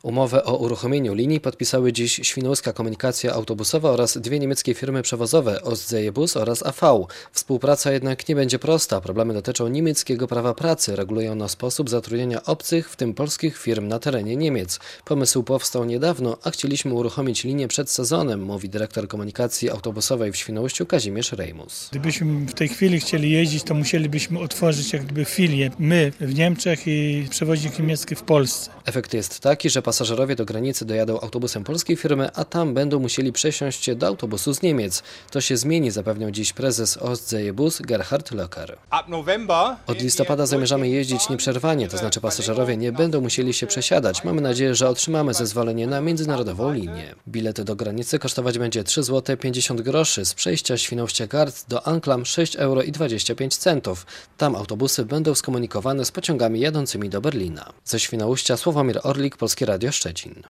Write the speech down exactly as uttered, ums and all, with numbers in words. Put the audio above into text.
Umowę o uruchomieniu linii podpisały dziś Świnoujska Komunikacja Autobusowa oraz dwie niemieckie firmy przewozowe Ostseebus oraz A V. Współpraca jednak nie będzie prosta. Problemy dotyczą niemieckiego prawa pracy. Regulują ono sposób zatrudniania obcych, w tym polskich firm na terenie Niemiec. Pomysł powstał niedawno, a chcieliśmy uruchomić linię przed sezonem, mówi dyrektor komunikacji autobusowej w Świnoujściu Kazimierz Rejmus. Gdybyśmy w tej chwili chcieli jeździć, to musielibyśmy otworzyć jak gdyby filię. My w Niemczech i przewoźnik niemiecki w Polsce. Efekt jest taki, że pasażerowie do granicy dojadą autobusem polskiej firmy, a tam będą musieli przesiąść się do autobusu z Niemiec. To się zmieni, zapewniał dziś prezes Ostseebus Gerhard Löcker. Od listopada zamierzamy jeździć nieprzerwanie, to znaczy pasażerowie nie będą musieli się przesiadać. Mamy nadzieję, że otrzymamy zezwolenie na międzynarodową linię. Bilet do granicy kosztować będzie trzy złote pięćdziesiąt groszy, z przejścia Świnoujście-Gard do Anklam sześć euro i dwadzieścia pięć centów. Tam autobusy będą skomunikowane z pociągami jadącymi do Berlina. Ze Świnoujścia Sławomir Orlik, Polskie Radio Szczecin.